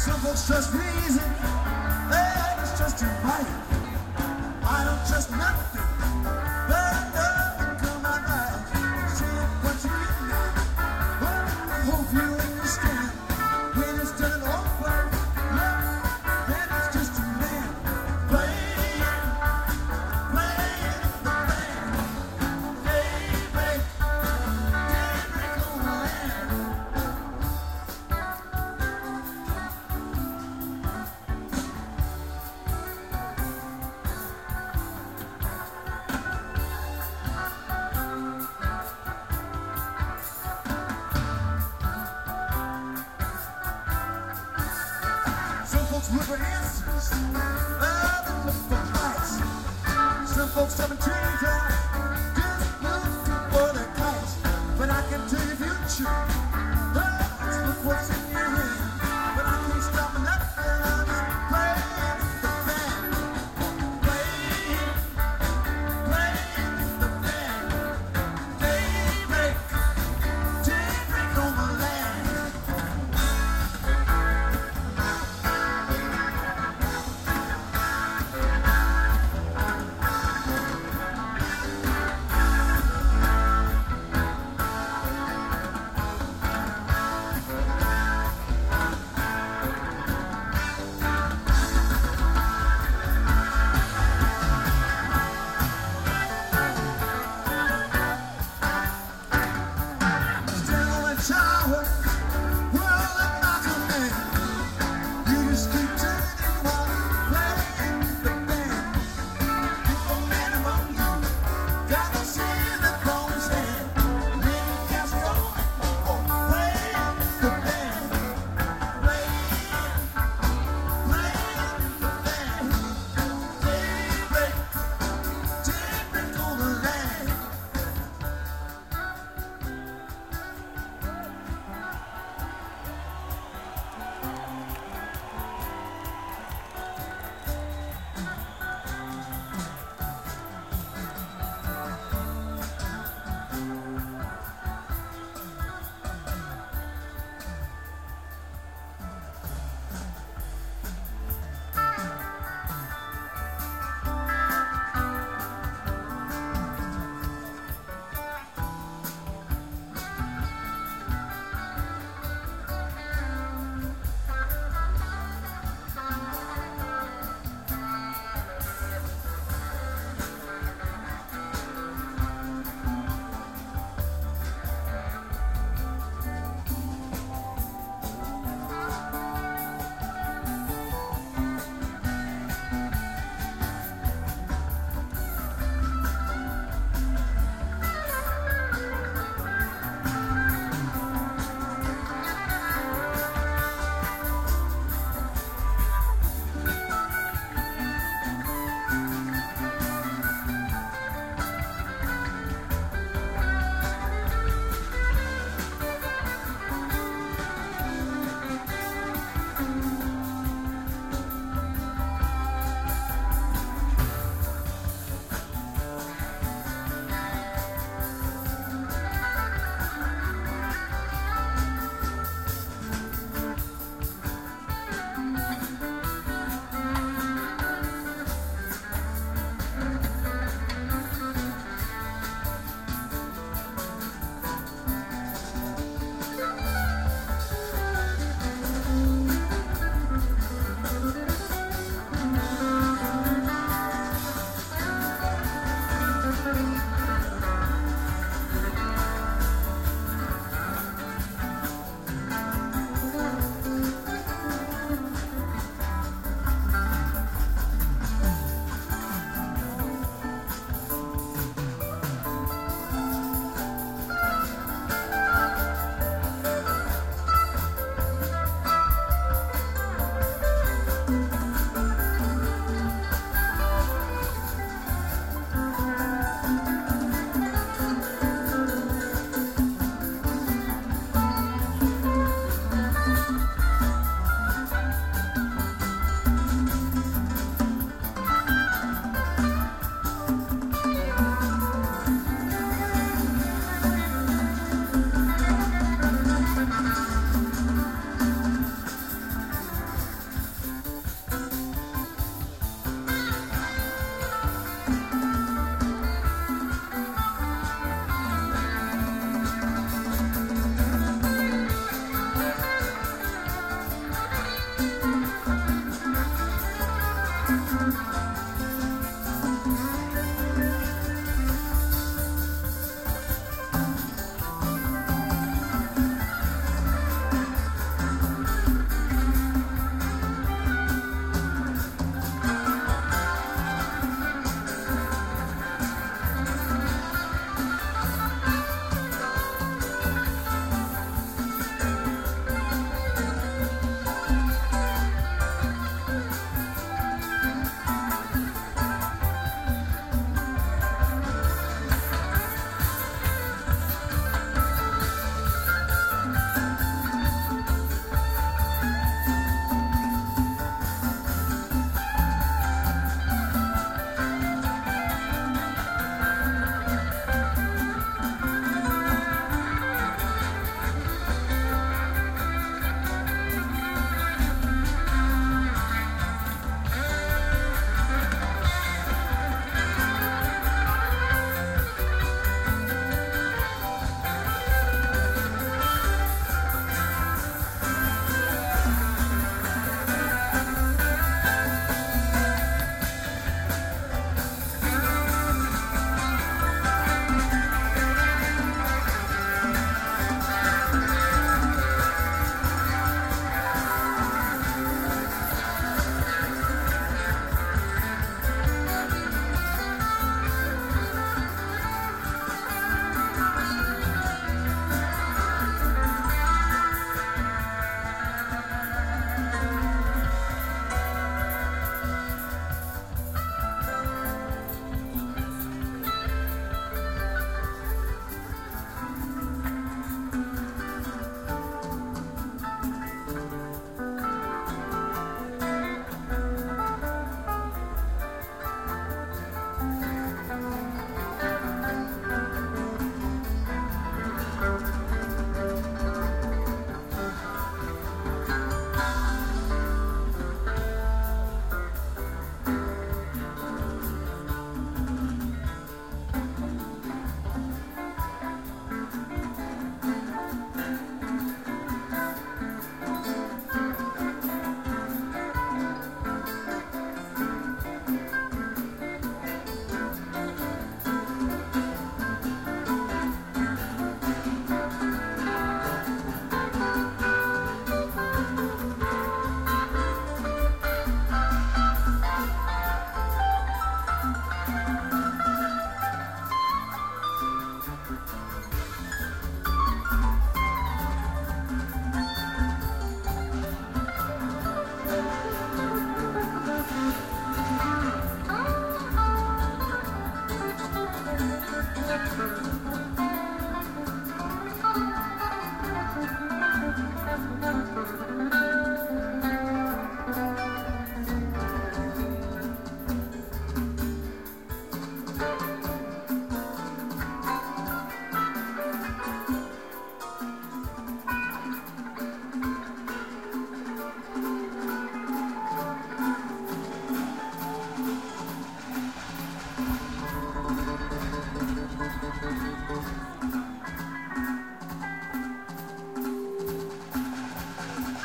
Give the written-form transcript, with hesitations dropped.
Some folks trust reason, others trust your might. I don't trust nothing, but nothing come my right. Say what you get now, but I hope you understand. When it's done all for love, then it's just a man playing the band. Daybreak, daybreak on the land. Some folks look for answers, others look for lights. Some folks tell me trees are just looking for their kites. But I can tell you future, let's look what's in your hand. But I can't stop nothing, I'm just playing the band. Playing the band. Daybreak, daybreak on the land. Still in the tower.